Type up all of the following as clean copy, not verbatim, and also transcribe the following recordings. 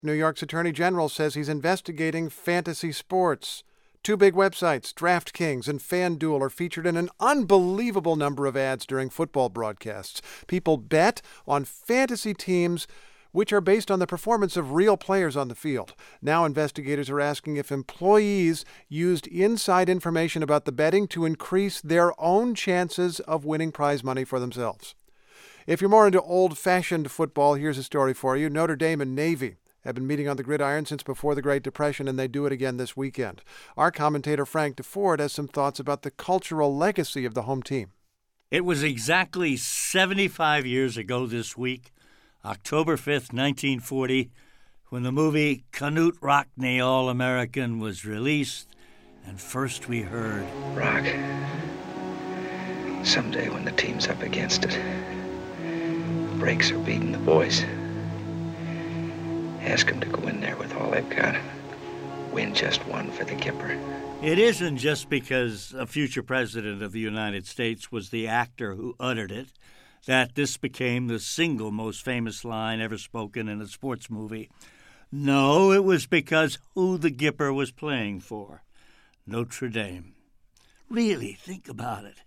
New York's Attorney General says he's investigating fantasy sports. Two big websites, DraftKings and FanDuel, are featured in an unbelievable number of ads during football broadcasts. People bet on fantasy teams which are based on the performance of real players on the field. Now investigators are asking if employees used inside information about the betting to increase their own chances of winning prize money for themselves. If you're more into old-fashioned football, here's a story for you. Notre Dame and Navy have been meeting on the gridiron since before the Great Depression, and they do it again this weekend. Our commentator Frank DeFord has some thoughts about the cultural legacy of the home team. It was exactly 75 years ago this week, October 5th, 1940, when the movie Knute Rockne, All-American, was released, and first we heard, "Rock, someday when the team's up against it, breaks are beating the boys, ask them to go in there with all they've got. Win just one for the Gipper." It isn't just because a future president of the United States was the actor who uttered it that this became the single most famous line ever spoken in a sports movie. No, it was because who the Gipper was playing for. Notre Dame. Really, think about it.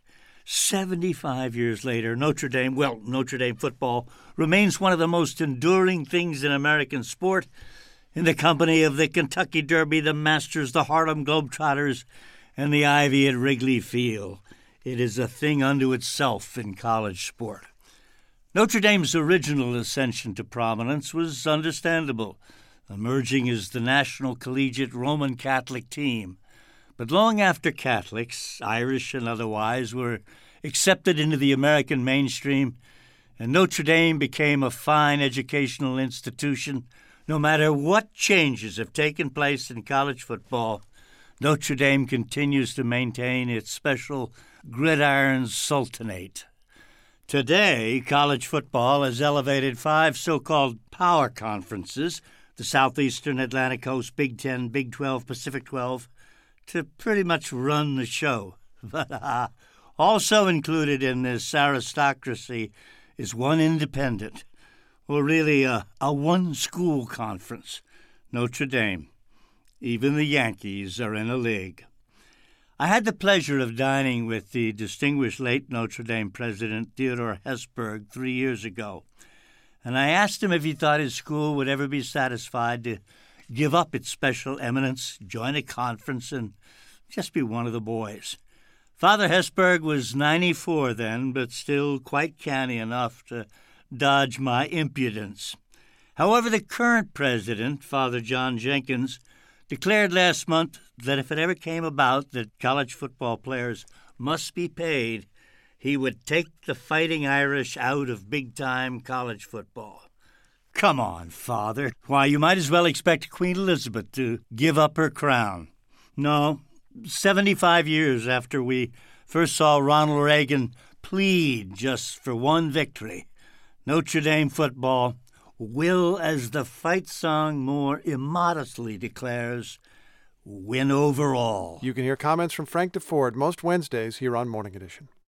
75 years later, Notre Dame football remains one of the most enduring things in American sport, in the company of the Kentucky Derby, the Masters, the Harlem Globetrotters, and the Ivy at Wrigley Field. It is a thing unto itself in college sport. Notre Dame's original ascension to prominence was understandable, emerging as the national collegiate Roman Catholic team. But long after Catholics, Irish and otherwise, were accepted into the American mainstream, and Notre Dame became a fine educational institution, no matter what changes have taken place in college football, Notre Dame continues to maintain its special gridiron sultanate. Today, college football has elevated 5 so-called power conferences, the Southeastern Atlantic Coast, Big Ten, Big 12, Pacific 12, to pretty much run the show. But also included in this aristocracy is one independent, or really a one-school conference, Notre Dame. Even the Yankees are in a league. I had the pleasure of dining with the distinguished late Notre Dame president, Theodore Hesburgh, 3 years ago, and I asked him if he thought his school would ever be satisfied to give up its special eminence, join a conference, and just be one of the boys. Father Hesburgh was 94 then, but still quite canny enough to dodge my impudence. However, the current president, Father John Jenkins, declared last month that if it ever came about that college football players must be paid, he would take the Fighting Irish out of big-time college football. Come on, Father. Why, you might as well expect Queen Elizabeth to give up her crown. No, 75 years after we first saw Ronald Reagan plead just for one victory, Notre Dame football will, as the fight song more immodestly declares, win overall. You can hear comments from Frank DeFord most Wednesdays here on Morning Edition.